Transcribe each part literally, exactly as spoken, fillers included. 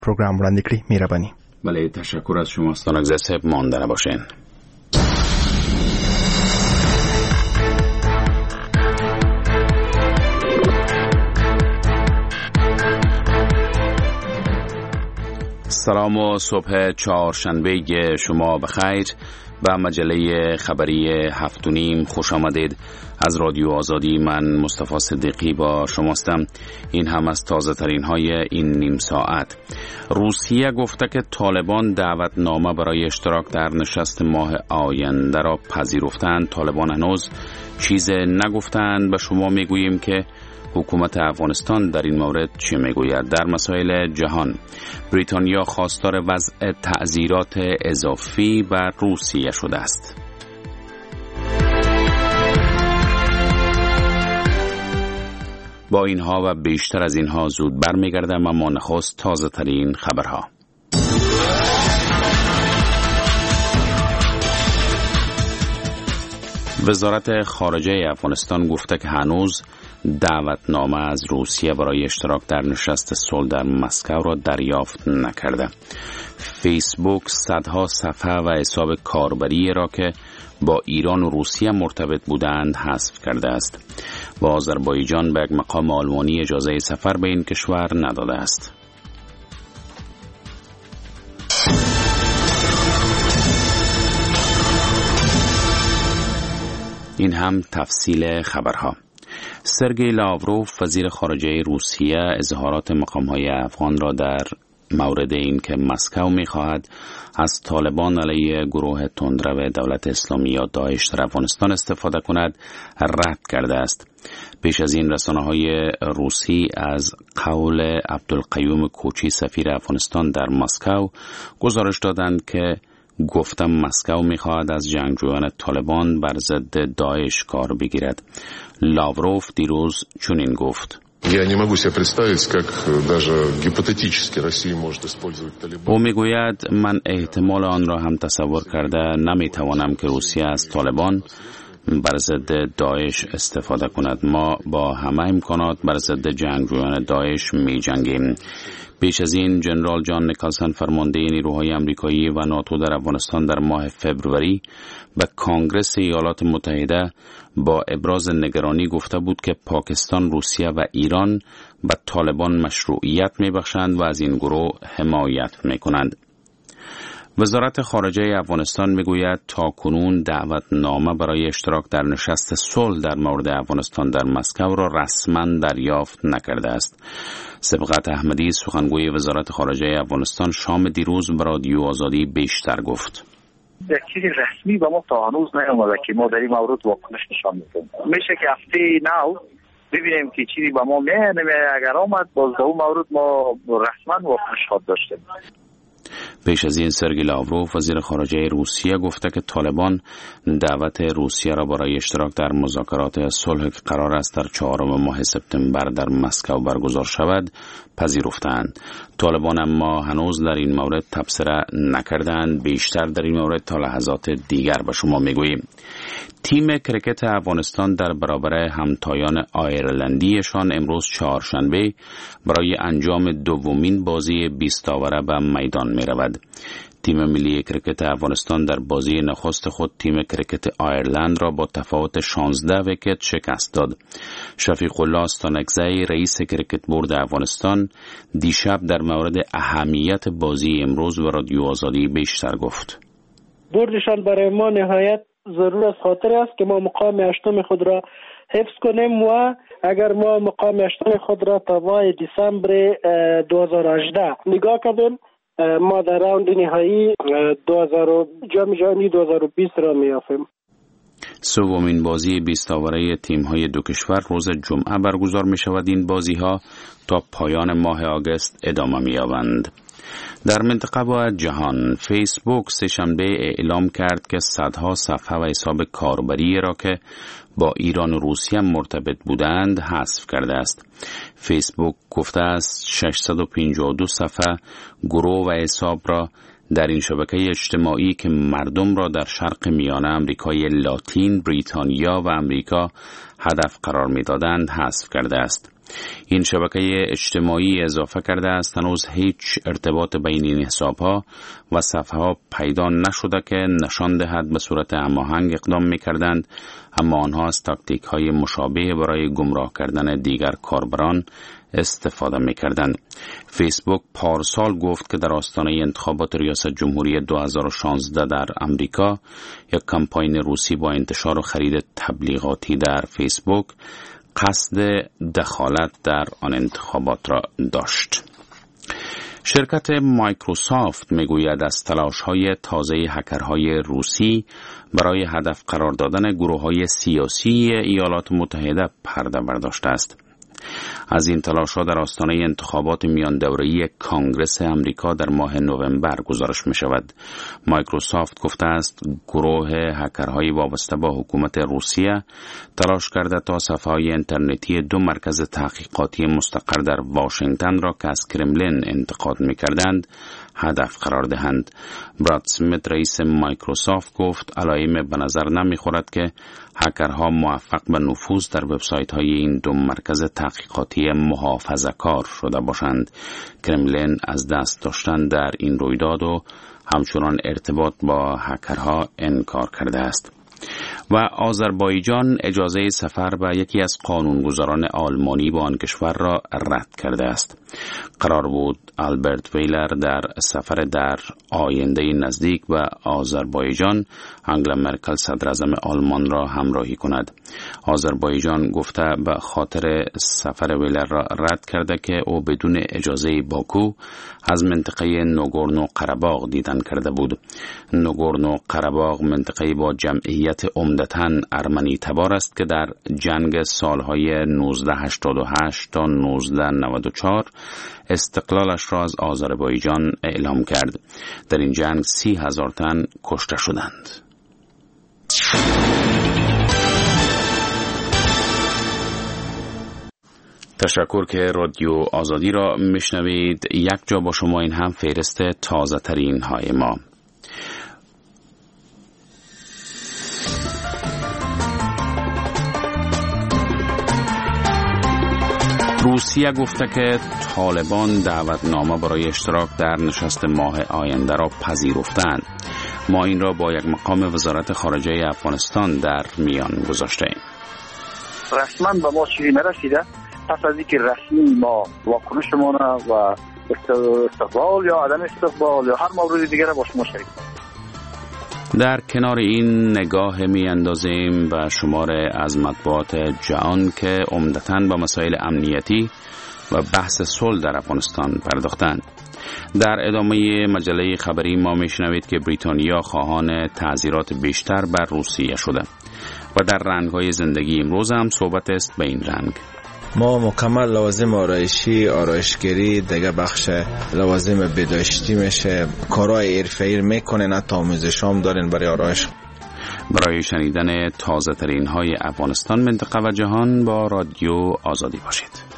پروگرام وړاندې کړي. مهرباني. بله، تشکر از شما ستانگزه صاحب. مانده نباشین. سلام و صبح چهارشنبه شما بخیر. به مجله خبری هفت و نیم خوش آمدید. از رادیو آزادی من مصطفی صدیقی با شماستم. این هم از تازه ترین های این نیم ساعت. روسیه گفته که طالبان دعوتنامه برای اشتراک در نشست ماه آینده را پذیرفتند. طالبان هنوز چیز نگفتند. به شما میگوییم که حکومت افغانستان در این مورد چه میگوید. در مسائل جهان، بریتانیا خواستار وضع تعزیرات اضافی بر روسیه شده است. با اینها و بیشتر از اینها زود برمیگردم، اما نخست تازه ترین خبرها. وزارت خارجه افغانستان گفته که هنوز دعوتنامه از روسیه برای اشتراک در نشست صلح در مسکو را دریافت نکرده. فیسبوک صدها صفحه و حساب کاربری را که با ایران و روسیه مرتبط بودند حذف کرده است. و آذربایجان به یک مقام آلمانی اجازه سفر به این کشور نداده است. این هم تفصیل خبرها. سرگئی لاوروف وزیر خارجه روسیه اظهارات مقام‌های افغان را در مورد این که مسکو می‌خواهد از طالبان علیه گروه تندرو دولت اسلامی یا داعش در افغانستان استفاده کند رد کرده است. پیش از این رسانه‌های روسی از قول عبدالقیوم کوچی سفیر افغانستان در مسکو گزارش دادند که گفتم مسکو می‌خواهد از جنگجویان طالبان بر ضد داعش کار بگیرد. لاوروف دیروز چنین گفت: او میگوید من احتمال آن را هم تصور کرده نمیتوانم که روسیه از طالبان بر ضد داعش استفاده کند. ما با همه امکانات بر ضد جنگجویان داعش می جنگیم. پیش از این جنرال جان نیکلسن فرمانده نیروهای آمریکایی و ناتو در افغانستان در ماه فوریه به کانگرس ایالات متحده با ابراز نگرانی گفته بود که پاکستان، روسیه و ایران به طالبان مشروعیت می‌بخشند و از این گروه حمایت می‌کنند. وزارت خارجه افغانستان میگوید تاکنون دعوتنامه برای اشتراک در نشست صلح در مورد افغانستان در مسکو را رسما دریافت نکرده است. سبقت احمدی سخنگوی وزارت خارجه افغانستان شام دیروز به رادیو آزادی بیشتر گفت: یک چیزی رسمی به ما تا هنوز نیامده که ما در این مورد واکنش نشان بدیم. میشه که هفته نو ببینیم که چیزی به ما میاد. اگر آمد باز در اون مورد ما رسما واکنش خواهد داشتیم. پیش از این سرگئی لاوروف وزیر خارجه روسیه گفته که طالبان دعوت روسیه را برای اشتراک در مذاکرات صلح که قرار است در چهارم ماه سپتامبر در مسکو برگزار شود پذیرفتند. طالبان اما هنوز در این مورد تبصره نکردند. بیشتر در این مورد تا لحظات دیگر به شما میگوییم. تیم کرکت افغانستان در برابر همتایان آیرلندیشان امروز چهارشنبه برای انجام دومین بازی بیست آوره به میدان می رود. تیم ملی کرکت افغانستان در بازی نخست خود تیم کرکت آیرلند را با تفاوت شانزده ویکت شکست داد. شفیق الله استانکزی رئیس کرکت بورد افغانستان دیشب در مورد اهمیت بازی امروز و رادیو آزادی بیشتر گفت: بردشان برای ما نهایت ضرور از خاطر است که ما مقام هشتم خود را حفظ کنیم و اگر ما مقام هشتم خود را تا ماه دسامبر دو هزار و هجده نگاه کردیم، ما در راوند نهایی جام جهانی دو هزار و بیست را می‌یابیم. سومین بازی بیست آوره تیم‌های دو کشور روز جمعه برگزار می‌شود. این بازی‌ها تا پایان ماه آگوست ادامه می‌یابند. در منطقه و جهان، فیسبوک سه‌شنبه اعلام کرد که صدها صفحه و حساب کاربری را که با ایران و روسیه مرتبط بودند حذف کرده است. فیسبوک گفته است ششصد و پنجاه و دو صفحه گروه و حساب را در این شبکه اجتماعی که مردم را در شرق میانه امریکای لاتین، بریتانیا و امریکا هدف قرار می‌دادند حذف کرده است. این شبکه اجتماعی اضافه کرده است هنوز هیچ ارتباط بین این حسابها و صفحه ها پیدا نشده که نشان دهد به صورت هماهنگ اقدام می‌کردند، اما آنها از تاکتیک های مشابه برای گمراه کردن دیگر کاربران استفاده می‌کردند. فیسبوک پارسال گفت که در آستانه انتخابات ریاست جمهوری دو هزار و شانزده در امریکا یک کمپاین روسی با انتشار و خرید تبلیغاتی در فیسبوک قصد دخالت در آن انتخابات را داشت. شرکت مایکروسافت میگوید از تلاش‌های تازه هکرهای روسی برای هدف قرار دادن گروه‌های سیاسی ایالات متحده پرده برداشته است. از این تلاش‌ها در آستانه انتخابات میان دوره‌ای کانگرس امریکا در ماه نوامبر گزارش می‌شود. مایکروسافت گفته است گروه هکرهای وابسته با حکومت روسیه تلاش کرده تا صفحه‌های اینترنتی دو مرکز تحقیقاتی مستقر در واشنگتن را که از کرملین انتقاد می‌کردند هدف قرار دهند. براد سمیت رئیس مایکروسافت گفت علائم به نظر نمی‌خورد که هکرها موفق به نفوذ در وبسایت‌های این دو مرکز تحقیقاتی محافظه‌کار شده باشند. کرملین از دست داشتن در این رویداد و همچنان ارتباط با هکرها انکار کرده است. و آذربایجان اجازه سفر به یکی از قانونگذاران آلمانی به آن کشور را رد کرده است. قرار بود آلبرت ویلر در سفر در آینده نزدیک به آذربایجان انگلا مرکل صدر اعظم آلمان را همراهی کند. آذربایجان گفته به خاطر سفر ویلر را رد کرده که او بدون اجازه باکو از منطقه نوگورنو قره‌باغ دیدن کرده بود. نوگورنو قره‌باغ منطقه با جمعیت عمدتاً ارمنی تبار است که در جنگ سالهای نوزده هشتاد و هشت تا نوزده نود و چهار استقلالش را از آذربایجان اعلام کرد. در این جنگ سی هزار تن کشته شدند. تشکر که رادیو آزادی را میشنوید. یک جا با شما این هم فهرست تازه ترین های ما. روسیه گفته که طالبان دعوتنامه برای اشتراک در نشست ماه آینده را پذیرفتند. ما این را با یک مقام وزارت خارجه افغانستان در میان گذاشتیم. رسما به ما چیزی نرسیده. پس از اینکه رسمی ما واکنشمان و استقبال یا عدم استقبال یا هر مورد دیگر با شما شریک. در کنار این نگاه می اندازیم به شمار از مطبوعات جهان که عمدتاً با مسائل امنیتی و بحث صلح در افغانستان پرداختند. در ادامه مجله خبری ما می شنوید که بریتانیا خواهان تعزیرات بیشتر بر روسیه شده و در رنگ‌های زندگی امروز هم صحبت است به این رنگ. ما مکمل لوازم آرایشی، آرایشگری، دیگه بخش لوازم بداشتی میشه، کارهای حرفه‌ای میکنن، حتی آموزش هم دارن برای آرایش. برای شنیدن تازه ترین های افغانستان، منطقه و جهان با رادیو آزادی باشید.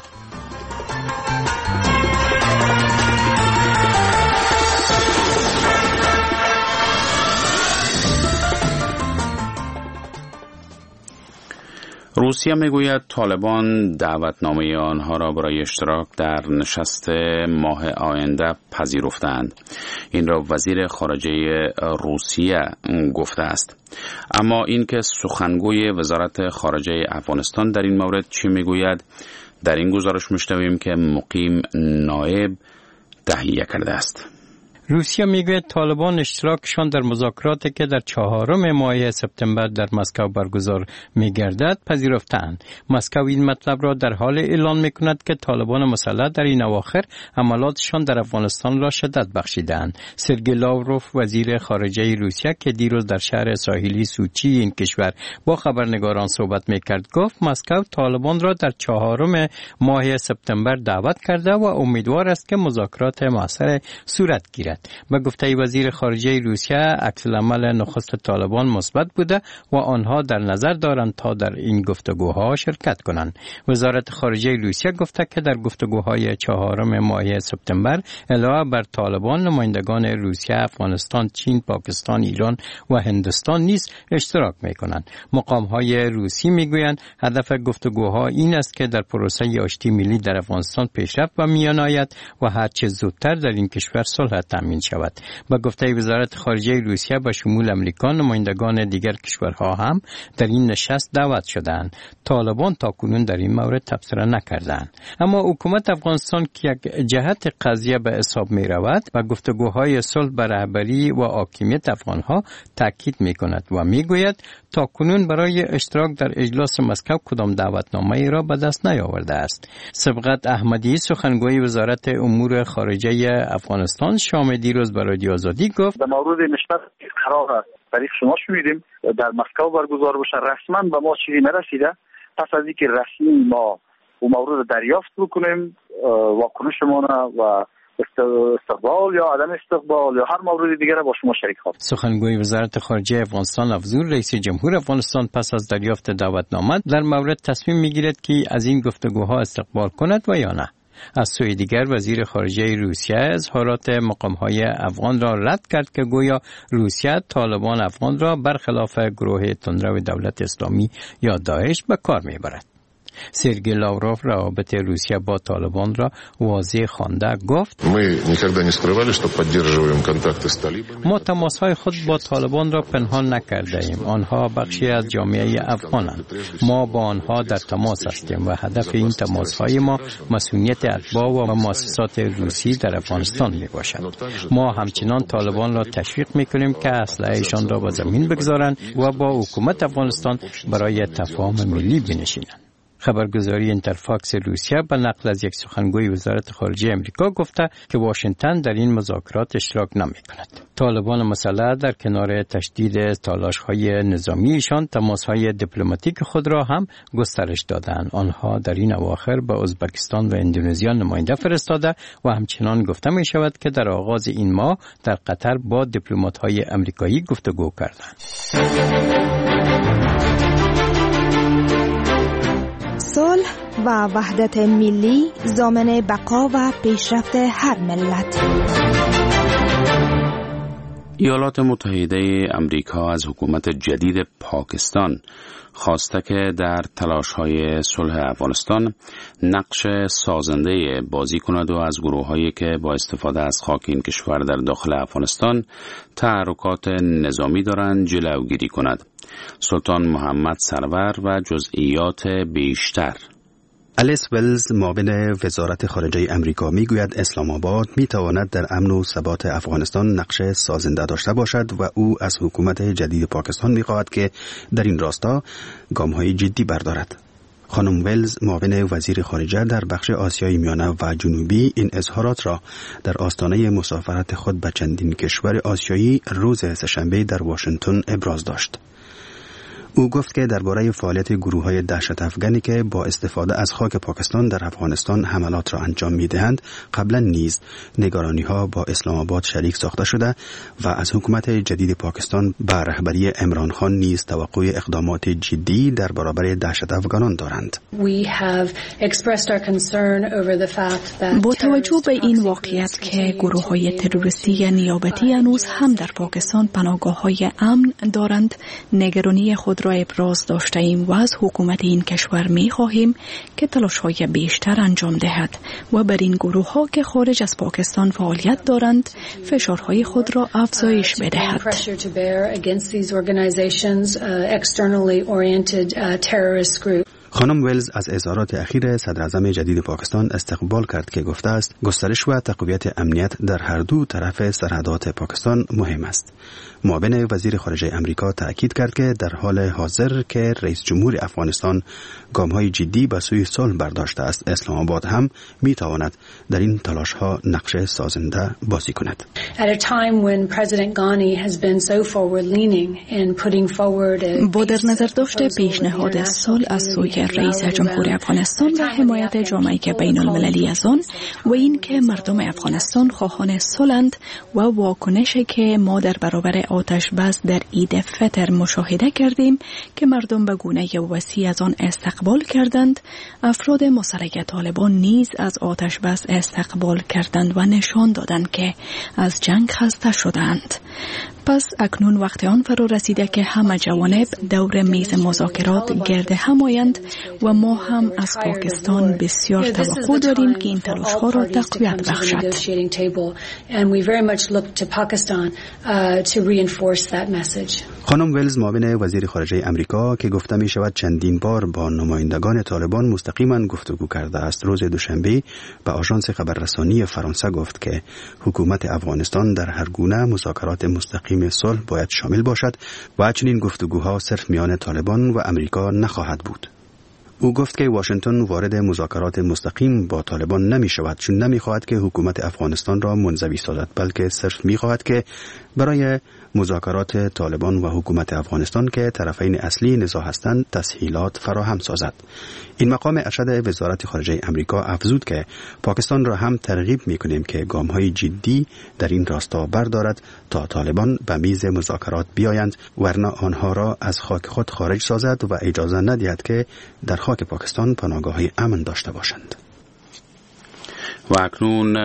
روسیه میگوید طالبان دعوتنامه آنها را برای اشتراک در نشست ماه آینده پذیرفتند. این را وزیر خارجه روسیه گفته است. اما اینکه سخنگوی وزارت خارجه افغانستان در این مورد چی میگوید؟ در این گزارش میشنویم که مقیم نایب تهیه کرده است. روسیه میگوید طالبان اشتراکشان در مذاکراتی که در چهارم ماه سپتامبر در مسکو برگزار میگردد پذیرفتند. مسکو این مطلب را در حال اعلان میکند که طالبان مسلح در این اواخر عملاتشان در افغانستان را شدت بخشیدند. سرگئی لاوروف وزیر خارجه روسیه که دیروز در شهر ساحلی سوچی این کشور با خبرنگاران صحبت میکرد گفت مسکو طالبان را در چهارم ماه سپتامبر دعوت کرده و امیدوار است که مذاکرات موثر صورت گیرد. میگوید. به گفته وزیر خارجه روسیه عکس العمل نخست طالبان مثبت بوده و آنها در نظر دارند تا در این گفتگوها شرکت کنند. وزارت خارجه روسیه گفته که در گفتگوهای چهارم ماه سپتامبر علاوه بر طالبان نمایندگان روسیه، افغانستان، چین، پاکستان، ایران و هندوستان نیز اشتراک می‌کنند. مقام‌های روسی می‌گویند هدف گفتگوها این است که در پروسه آشتی ملی در افغانستان پیشرفت به میان آید و هر چه زودتر در این کشور صلح تامین شود. با گفته وزارت خارجه روسیه به شمول امریکا، نمایندگان دیگر کشورها هم در این نشست دعوت شدند. طالبان تاکنون در این مورد تبصره نکردند. اما حکومت افغانستان که یک جهت قضیه به حساب می رود و گفتگوهای صلح بر رهبری و حاکمیت افغانها تاکید می کند و می گوید تاکنون برای اشتراک در اجلاس مسکو کدام دعوتنامه ای را به دست نیاورده است. سبقت احمدی سخنگوی وزارت امور خارجه افغانستان شام دیروز به رادیو آزادی گفت در مورد نشست قرار طریق شما شنیدیم در مسکو برگزار بشه، رسما به ما چیزی نرسیده. پس از اینکه رسمی ما اون مورد دریافت بکنیم واکنش ما و استقبال یا عدم استقبال یا هر مورد دیگر با شما شریک خواهیم. سخنگوی وزارت خارجه افغانستان افزود رئیس جمهور افغانستان پس از دریافت دعوتنامه در مورد تصمیم میگیرد که از این گفتگوها استقبال کند و یا نه. از سوی دیگر وزیر خارجه روسیه اظهارات مقام‌های افغان را رد کرد که گویا روسیه طالبان افغان را برخلاف گروه تندرو دولت اسلامی یا داعش به کار میبرد. سرگئی لاوروف روابط روسیه با طالبان را واضح خوانده گفت ما تماس‌های خود با طالبان را پنهان نکرده ایم. آنها بخشی از جامعه افغانند. ما با آنها در تماس هستیم و هدف این تماس‌های ما مسئولیت اتباع و مؤسسات روسی در افغانستان می باشد. ما همچنان طالبان را تشویق می‌کنیم که اسلحه‌شان را به زمین بگذارند و با حکومت افغانستان برای تفاهم ملی بنشینند. خبرگزاری اینترفاکس روسیه به نقل از یک سخنگوی وزارت خارجه امریکا گفته که واشنگتن در این مذاکرات اشتراک نمی‌کند. طالبان مسلح در کنار تشدید تلاش‌های نظامیشان تماس‌های دیپلماتیک خود را هم گسترش دادند. آنها در این اواخر به ازبکستان و اندونزیا نماینده فرستاده و همچنان گفته می شود که در آغاز این ماه در قطر با دیپلمات‌های امریکایی گفتگو کردند. صلح و وحدت ملی ضامن بقا و پیشرفت هر ملت. ایالات متحده امریکا از حکومت جدید پاکستان خواسته که در تلاش‌های صلح افغانستان نقش سازنده بازی کند و از گروه‌هایی که با استفاده از خاک این کشور در داخل افغانستان تحرکات نظامی دارند جلوگیری کند. سلطان محمد سرور و جزئیات بیشتر. الیس ولز معاون وزارت خارجه امریکا میگوید اسلام آباد میتواند در امن و ثبات افغانستان نقش سازنده داشته باشد و او از حکومت جدید پاکستان میخواهد که در این راستا گام‌های جدی بردارد. خانم ولز معاون وزیر خارجه در بخش آسیای میانه و جنوبی این اظهارات را در آستانه مسافرت خود به چندین کشور آسیایی روز سه‌شنبه در واشنگتن ابراز داشت. او گفت که درباره فعالیت گروه‌های دهشت افغانی که با استفاده از خاک پاکستان در افغانستان حملات را انجام می‌دهند قبلا نیز نگرانی‌ها با اسلام آباد شریک ساخته شده و از حکومت جدید پاکستان به رهبری عمران خان نیز توقع اقدامات جدی در برابر دهشت افغانان دارند. با توجه به این واقعیت که گروه‌های تروریستی نیابتی هنوز هم در پاکستان پناهگاه‌های امن دارند، نگرانی خود را ابراز داشته ایم و از حکومت این کشور می خواهیم که تلاش‌های بیشتر انجام دهد و بر این گروه‌ها که خارج از پاکستان فعالیت دارند فشارهای خود را افزایش بدهد. خانم ولز از اظهارات اخیر صدر اعظم جدید پاکستان استقبال کرد که گفته است گسترش و تقویت امنیت در هر دو طرف سرحدات پاکستان مهم است. معاون وزیر خارجه امریکا تأکید کرد که در حال حاضر که رئیس جمهور افغانستان گام‌های جدی به سوی صلح برداشته است، اسلام آباد هم می‌تواند در این تلاش‌ها نقش سازنده بازی کند. با در نظر داشته پیشنهاد صلح از سوی رئیس جمهور افغانستان و حمایت جامعه بین المللی از آن و این که مردم افغانستان خواهان صلح‌اند و واکنشی که ما در برابر آتش بس در عید فطر مشاهده کردیم که مردم به گونه وسیع از آن استقبال کردند، افراد مسلح طالبان نیز از آتش بس استقبال کردند و نشان دادند که از جنگ خسته شدند. پس اکنون وقت آن فرا رسیده که همه جوانب دور میز مذاکرات گرد هم آیند و ما هم از پاکستان بسیار توقع داریم که این تلاش ها را تقویت بخشد. خانم ولز معاون وزیر خارجه امریکا که گفته می شود چندین بار با نمایندگان طالبان مستقیما گفتگو کرده است، روز دوشنبه به آژانس خبررسانی فرانسه گفت که حکومت افغانستان در هر گونه مذاکرات مستقیم صلح باید شامل باشد و چنین گفتگوها صرف میان طالبان و امریکا نخواهد بود. او گفت که واشنگتن وارد مذاکرات مستقیم با طالبان نمی شود چون نمی خواهد که حکومت افغانستان را منزوی سازد، بلکه صرف می خواهد که برای مذاکرات طالبان و حکومت افغانستان که طرفین اصلی نزاع هستند تسهیلات فراهم سازد. این مقام ارشد وزارت خارجه امریکا افزود که پاکستان را هم ترغیب می کنیم که گام‌های جدی در این راستا بردارد تا طالبان به میز مذاکرات بیایند، ورنه آنها را از خاک خود خارج سازد و اجازه ندهد که در خاک پاکستان پناهگاه‌های امن داشته باشند. و اکنون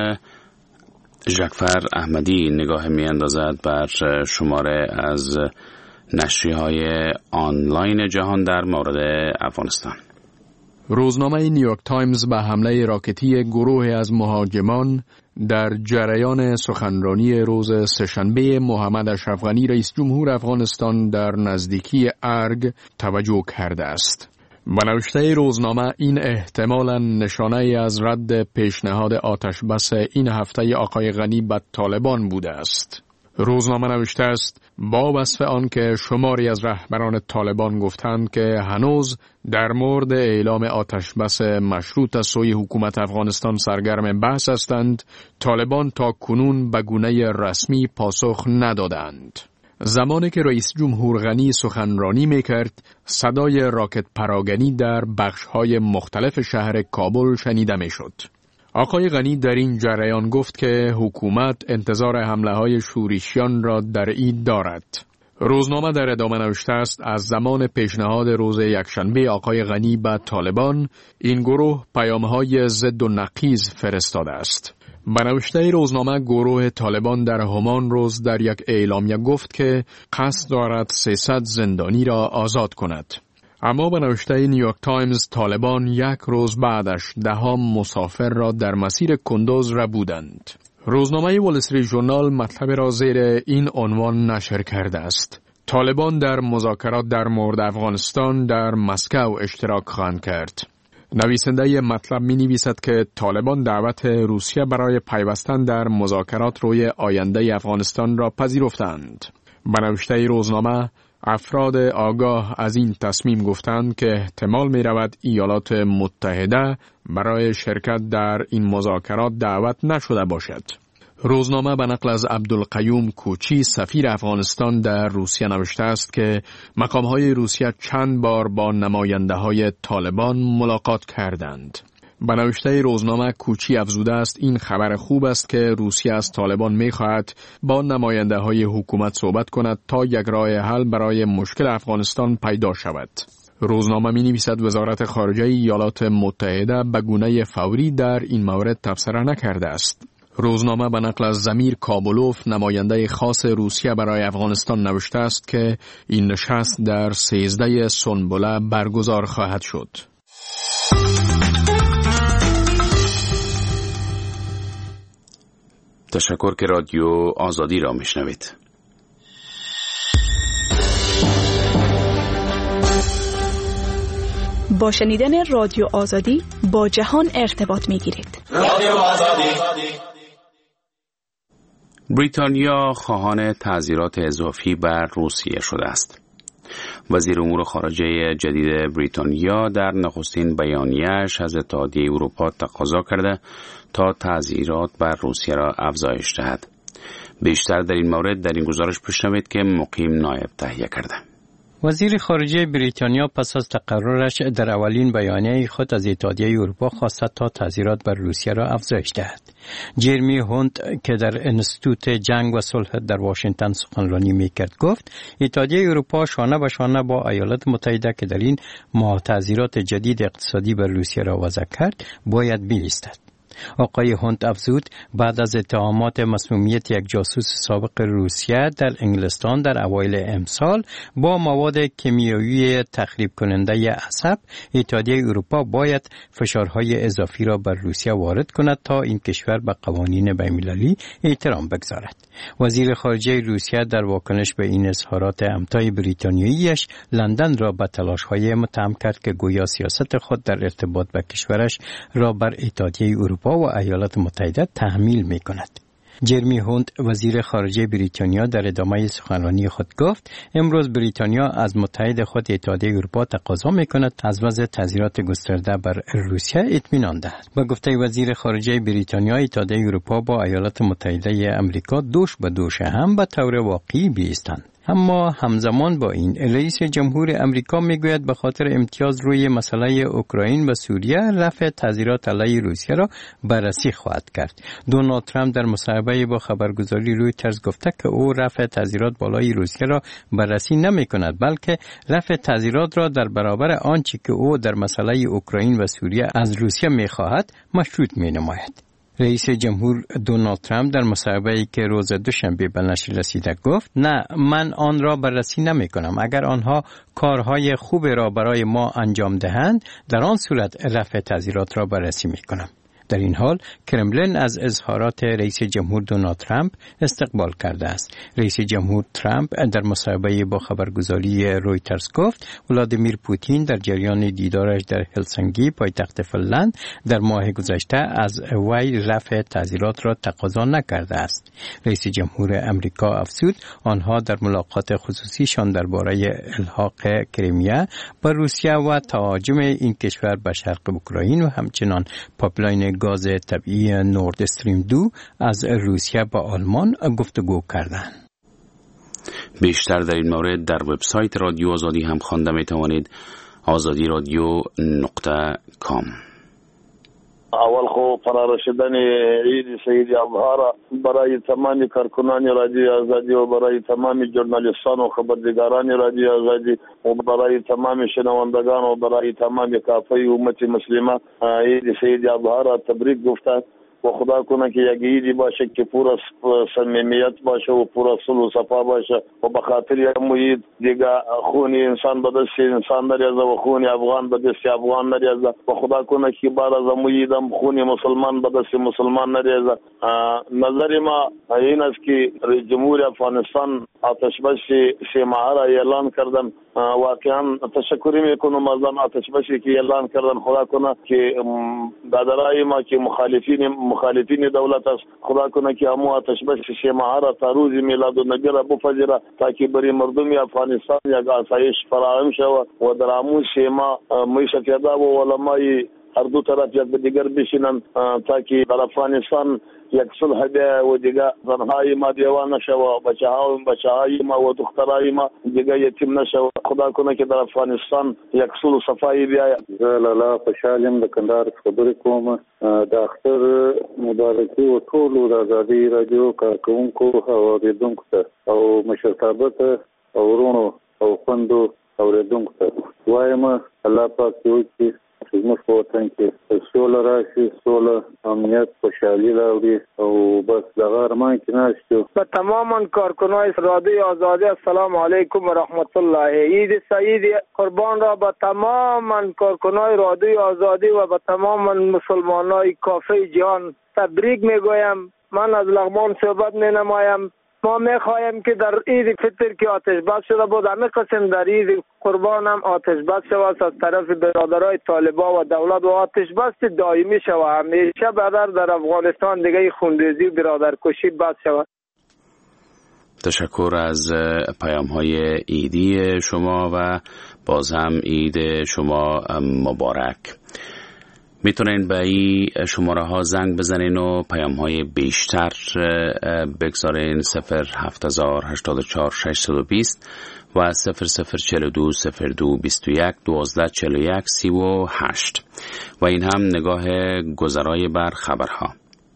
ژاکفر احمدی نگاه می اندازد بر شماره از نشریه‌های آنلاین جهان در مورد افغانستان. روزنامه نیویورک تایمز به حمله راکتی گروهی از مهاجمان در جریان سخنرانی روز سه‌شنبه محمد اشرف غنی رئیس جمهور افغانستان در نزدیکی ارگ توجه کرده است. به نوشته روزنامه این احتمالاً نشانه از رد پیشنهاد آتش بس این هفته آقای غنی به طالبان بوده است. روزنامه نوشته است با وصف آن که شماری از رهبران طالبان گفتند که هنوز در مورد اعلام آتش بس مشروط از سوی حکومت افغانستان سرگرم بحث هستند، طالبان تا کنون به گونه رسمی پاسخ ندادند. زمانی که رئیس جمهور غنی سخنرانی میکرد، صدای راکت پراگنی در بخش‌های مختلف شهر کابل شنیده میشد. آقای غنی در این جریان گفت که حکومت انتظار حمله‌های شورشیان را در عید دارد. روزنامه در ادامه نوشته است از زمان پیشنهاد روز یکشنبه آقای غنی به طالبان، این گروه پیام‌های ضد و نقیض فرستاده است. به نوشته روزنامه گروه طالبان در همان روز در یک اعلامیه گفت که قصد دارد سیصد زندانی را آزاد کند. اما به نوشته نیویورک تایمز طالبان یک روز بعدش دهام مسافر را در مسیر کندوز ربودند. روزنامه وال استریت ژورنال مطلب را زیر این عنوان نشر کرده است: طالبان در مذاکرات در مورد افغانستان در مسکو اشتراک خواهند کرد. نویسنده مطلب می نویسد که طالبان دعوت روسیه برای پیوستن در مذاکرات روی آینده افغانستان را پذیرفتند. به نوشته روزنامه افراد آگاه از این تصمیم گفتند که احتمال می رود ایالات متحده برای شرکت در این مذاکرات دعوت نشده باشد. روزنامه به نقل از عبدالقیوم کوچی سفیر افغانستان در روسیه نوشته است که مقام‌های روسیه چند بار با نماینده‌های طالبان ملاقات کردند. به نوشته روزنامه کوچی افزوده است این خبر خوب است که روسیه از طالبان می‌خواهد با نماینده‌های حکومت صحبت کند تا یک راه حل برای مشکل افغانستان پیدا شود. روزنامه می‌نویسد وزارت خارجه ایالات متحده به گونه فوری در این مورد تبصره نکرده است. روزنامه به نقل از زمیر کابلوف نماینده خاص روسیه برای افغانستان نوشته است که این نشست در سیزده سنبله برگزار خواهد شد. تشکر که رادیو آزادی را میشنوید. با شنیدن رادیو آزادی با جهان ارتباط میگیرید. رادیو آزادی. بریتانیا خواهان تعزیرات اضافی بر روسیه شده است. وزیر امور خارجه جدید بریتانیا در نخستین بیانیه‌اش از اتحادیه اروپا تقاضا کرده تا تعزیرات بر روسیه را افزایش دهد. بیشتر در این مورد در این گزارش بشنوید که مقیم نایب تهیه کرده. وزیر خارجه بریتانیا پس از تقررش در اولین بیانیه خود از اتحادیه اروپا خواسته تا تحذیرات بر روسیه را افزایش دهد. جرمی هوند که در انستیتوت جنگ و صلح در واشنگتن سخنرانی میکرد گفت اتحادیه اروپا شانه به شانه با ایالات متحده که در این ماه تحذیرات جدید اقتصادی بر روسیه را وضع کرد باید بایستد. آقای هوند افزود بعد از اتهامات مسمومیت یک جاسوس سابق روسیه در انگلستان در اوایل امسال با مواد کیمیایی تخریب کننده عصب، اتحادیه اروپا باید فشارهای اضافی را بر روسیه وارد کند تا این کشور به قوانین بین‌المللی احترام بگذارد. وزیر خارجه روسیه در واکنش به این اظهارات همتای بریتانیاییش لندن را به تلاش‌های متهم کرد که گویا سیاست خود در ارتباط به کشورش را بر اتحادیه اروپا و ایالات متحده تحمیل می کند. جرمی هوند وزیر خارجه بریتانیا در ادامه سخنرانی خود گفت امروز بریتانیا از متحد خود اتحادیه اروپا تقاضا می کند از وضع تحذیرات گسترده بر روسیه اطمینان دهد. با گفته وزیر خارجه بریتانیا اتحادیه اروپا با ایالات متحده آمریکا دوش به دوش هم به طور واقعی بایستند. اما همزمان با این رئیس جمهور امریکا میگوید به خاطر امتیاز روی مسئله اوکراین و سوریه رفع تحذیرات علیه روسیه را بررسی خواهد کرد. دونالد ترامپ در مصاحبه با خبرگزاری رویترز گفته که او رفع تحذیرات بالای روسیه را بررسی نمی کند بلکه رفع تحذیرات را در برابر آنچه که او در مسئله اوکراین و سوریه از روسیه می خواهد مشروط می نماید. رئیس جمهور دونالد ترامپ در مصاحبه‌ای که روز دوشنبه به نشر رسیده گفت نه من آن را بررسی نمی کنم. اگر آنها کارهای خوب را برای ما انجام دهند در آن صورت رفع تحذیرات را بررسی می کنم. در این حال کرملین از اظهارات رئیس جمهور دونالد ترامپ استقبال کرده است. رئیس جمهور ترامپ در مصاحبه با خبرگزاری رویترز گفت ولادیمیر پوتین در جریان دیدارش در هلسینکی پایتخت فنلند در ماه گذشته از وی رفع تعزیرات را تقاضا نکرده است. رئیس جمهور امریکا افزود آنها در ملاقات خصوصیشان درباره الحاق کریمیا با روسیه و تهاجم این کشور به شرق اوکراین و همچنان پایپلاین گاز طبیعی نورد استریم دو از روسیه با آلمان گفتگو کردند. بیشتر در این مورد در وبسایت رادیو آزادی هم خوانده می توانید آزادی رادیو نقطه کام. اول خو فرارشدن عید سید ابهار برای تمام کارکنان رادیو آزادی و برای تمام ژورنالیستان و خبرنگاران رادیو آزادی و برای تمام شنوندگان و برای تمام کافه امت مسلمه عید سید ابهار تبریک گفتند و خدا کنه که یک عیدی باشه که پورا صمیمیت باشه و پورا صلح و صفا باشه و به خاطر یک عید دیگه خون انسان به دست انسان نریزه و خون افغان به دست افغان نریزه و خدا کنه که بار از عید هم خون مسلمان به دست مسلمان نریزه. نظر ما این است که رئیس جمهور افغانستان آتش بس سه ماه را اعلان کردن. واقعا تشکر میکنم از آن آتش بسی که اعلان کردن. خدا کنه که دادرای ما که مخالفین مخالفین دولت است خدا کنه که همو آتش بس سه ماه را تا روز میلاد النبی را بپذیره تا که برای مردم افغانستان یک آسایش فراهم شود و در همو سه ماه معیشت یافتگان و علمای هر دو طرف یک به دیگر بشینن تا که در افغانستان یک صلح بیا و دیگه زنهای ما دیوان نشه و بچه ها و بچه های ما و دخترهای ما دیگه یتیم نشه و خدا کنه که در افغانستان یک صلح صفایی بیا. لالا خوشحالم د کندهار خبرې کوم د اختر مبارکي او ټولو د ازادي رادیو کارکونکو او اوریدونکو ته او مشرتابه ته او ورونو او خویندو اوریدونکو ته وایم الله پاک دې زموږ په وطن کې سوله راشي، سوله امنیت خوشحالي راوړي او بس دغه ارمان کې ناست یو. به تماما کارکنان رادیو آزادی السلام علیکم و رحمت الله. عید سعید قربان را به تماما کارکنان رادیو آزادی و به تماما مسلمانای کافه جهان تبریک میگویم. من از لغمان صحبت می نمایم. ما میخواهیم که در عید فطر که آتش بس شده بود همه قسم در عید قربان هم آتش بس شود از طرف برادرای طالبا و دولت و آتش بس دائمی شود. همیشه بدر در افغانستان دیگه خوندیزی و برادرکشی بس شود. تشکر از پیام های عیدی شما و باز هم عید شما مبارک. میتونین به این شماره ها زنگ بزنین و پیام های بیشتر بگذارین. صفر هفت هزار هشتاد و چهار ششصد و بیست و صفر صفر چهل و دو صفر دو بیست و یک دوازده چهل و یک سی و هشت و این هم نگاه گذرای بر خبرها.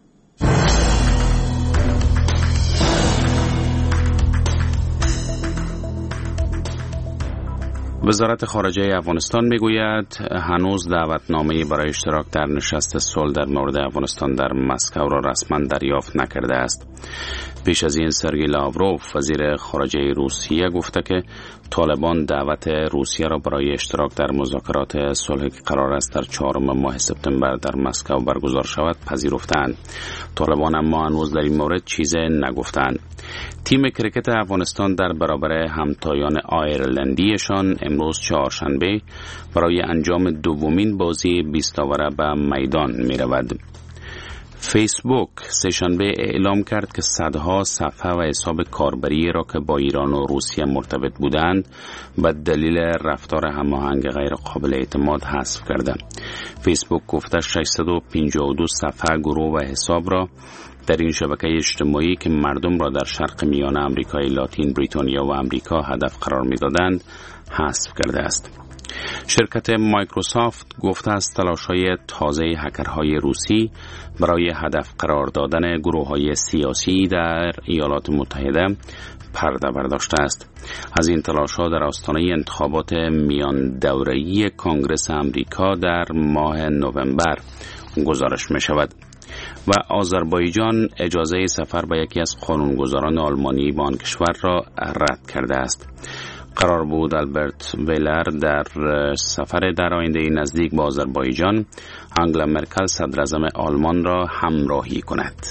وزارت خارجه افغانستان میگوید هنوز دعوتنامه برای اشتراک در نشست صلح در مورد افغانستان در مسکو را رسما دریافت نکرده است. پیش از این سرگئی لاوروف وزیر خارجه روسیه گفته که طالبان دعوت روسیه را برای اشتراک در مذاکرات صلح که قرار است در چهارم ماه سپتامبر در مسکو برگزار شود پذیرفتند. طالبان اما هنوز در این مورد چیزی نگفتند. تیم کرکت افغانستان در برابر همتایان آیرلندیشان امروز چهارشنبه برای انجام دومین بازی بیست آوره به میدان می رود. فیسبوک سه‌شنبه اعلام کرد که صدها صفحه و حساب کاربری را که با ایران و روسیه مرتبط بودند به دلیل رفتار هماهنگ غیر قابل اعتماد حذف کرده. فیسبوک گفته ششصد و پنجاه و دو صفحه گروه و حساب را در این شبکه اجتماعی که مردم را در شرق میانه آمریکای لاتین، بریتانیا و آمریکا هدف قرار می‌دادند حذف کرده است. شرکت مایکروسافت گفته است تلاش‌های تازه هکرهای روسی برای هدف قرار دادن گروه‌های سیاسی در ایالات متحده پرده برداشته است. از این تلاش‌ها در آستانه انتخابات میان دوره‌ای کنگره آمریکا در ماه نوامبر گزارش می‌شود. و آذربایجان اجازه سفر به یکی از قانونگذاران آلمانی به آن کشور را رد کرده است. قرار بود آلبرت ویلر در سفر در آینده نزدیک به آذربایجان آنگلا مرکل صدراعظم آلمان را همراهی کند.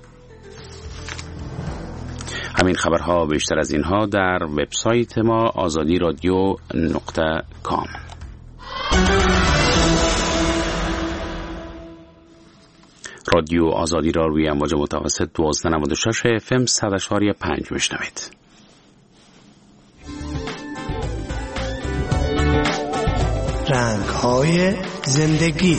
همین خبرها بیشتر از اینها در وبسایت ما آزادی رادیو نقطه کام. رادیو آزادی را روی امواج متوسط دوازده نود و شش اف ام صد و پنج میشنوید. رنگ‌های زندگی.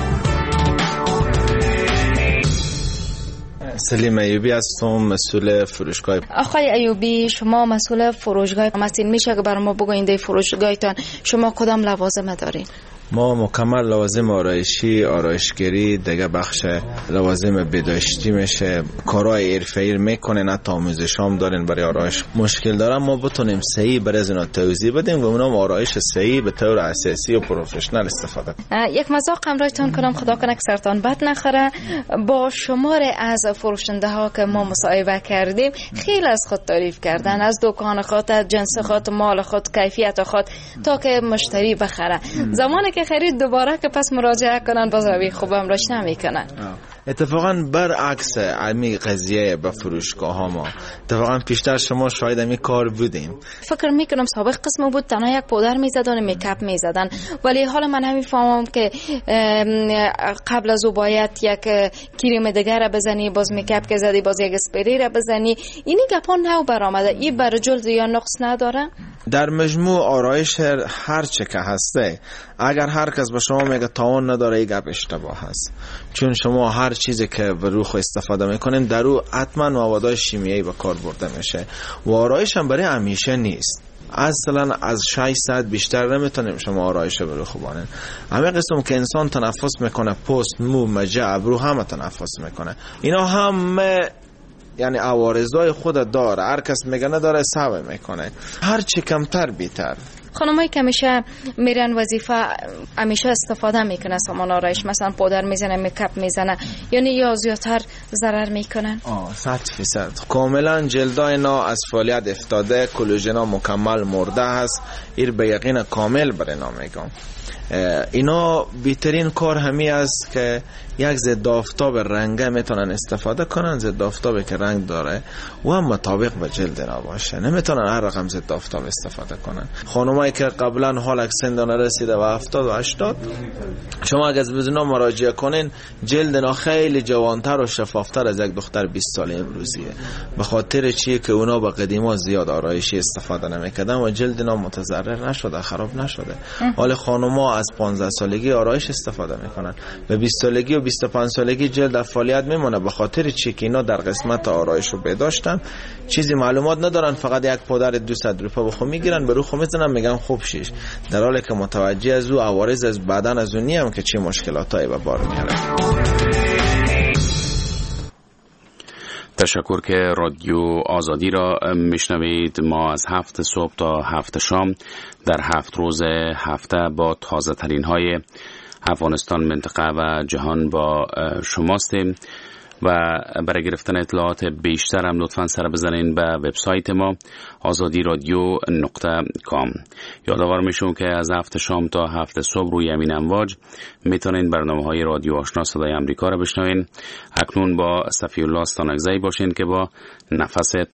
سلیم ایوبی هستم، مسئول فروشگاه. آقای ایوبی، شما مسئول فروشگاه هستین، میشه که برای ما بگوین در فروشگاهتان شما کدام لوازم دارین؟ ما مکمل لوازم آرایشی، آرایشگری، دیگه بخش لوازم بهداشتی میشه، کارهای حرفه‌ای میکنه، نه آموزش هم دارین برای آرایش مشکل دارن ما بتونیم صحیح برای از اینا توضیح بدیم و اونم آرایش صحیح به طور اساسی و پروفشنال استفاده کنیم. یک مذاق همراهتون کنم، خدا کنه که سرتان بد نخوره. با شمار از فروشنده ها که ما مصاحبه کردیم خیلی از خود تعریف کردن، از دکان خود، از جنس خود، مال خود، کیفیت خود، تا که مشتری بخره. زمانی که خرید دوباره که پس مراجعه کنن باز روی خوبم راش نمیکنن. اتفاقا برعکس علمی قضیه به فروشگاه ها ما اتفاقا پیشتر شما شاید همی کار بودین. فکر میکنم سابق قسم بود تنها یک پودر میزدن میکاپ میزدن، ولی حالا من همی فهمم که قبل از او باید یک کریم دیگر را بزنی، باز میکاپ که زدی باز یک اسپری را بزنی. اینی گپا نو برآمده. این بر جلد یا نقص نداره؟ در مجموع آرایش هر چه که هسته، اگر هر کس به شما میگه تاوان نداره، این گپ اشتباه هست. چون شما هر چیزی که به روح استفاده میکنین در او حتما مواد شیمیایی به کار برده میشه و آرایش هم برای همیشه نیست. اصلا از شش ساعت بیشتر نمیتونیم شما آرایش به روح خوبانین. همه قسم که انسان تنفس میکنه، پوست، مو، مجه، ابرو همه تنفس میکنه. اینا همه یعنی عوارضای خود داره. هر کس میگه نداره سوی میکنه. هر چی کمتر بیتر. خانمایی که همیشه میرن وظیفه همیشه استفاده میکنه سامان آرایش، مثلا پودر میزنه، میکاپ میزنه، یعنی یا زیادتر ضرر میکنن؟ آه صد فیصد کاملا جلدای اینا از فعالیت افتاده، کلوژنا مکمل مرده هست. این به یقین کامل برای اینا میگم. اینا بهترین کار همی است که یک ضد آفتاب رنگه میتونن استفاده کنن، ضد آفتابی که رنگ داره و هم مطابق به جلد نباشه. نمیتونن هر رقم ضد آفتاب استفاده کنن. خانمایی که قبلا حال سن رسیده و هفتاد و هشتاد، شما اگه از بدونا مراجعه کنین جلد نا خیلی جوانتر و شفافتر از یک دختر بیست ساله امروزیه. به خاطر چیه که اونا با قدیما زیاد آرایشی استفاده نمیکردن و جلد نا متضرر نشده، خراب نشده. حال خانوما از پانزده سالگی آرایش استفاده میکنن، به بیست سالگی و بیست و پنج سالگی جلد فعالیت میمونه. به خاطر چیه که اینا در قسمت آرایش رو بداشتن، چیزی معلومات ندارن، فقط یک پودر دویست روپیه بخو میگیرن، به رو خو میزنن، میگن خوب شیش، در حالی که متوجه از او عوارض از بدن از اون نیم که چه مشکلاتایی به بار میاره. تشکر که رادیو آزادی را میشنوید. ما از هفت صبح تا هفت شام در هفت روز هفته با تازه ترین های افغانستان، منطقه و جهان با شماستیم و برای گرفتن اطلاعات بیشتر هم لطفاً سر بزنین به وبسایت ما آزادی رادیو نقطه کام. یادآور میشم که از هفت شام تا هفت صبح روی همین امواج میتونین برنامه های رادیو آشنا صدای امریکا را بشنوین. اکنون با صفی الله استانکزی باشین که با نفس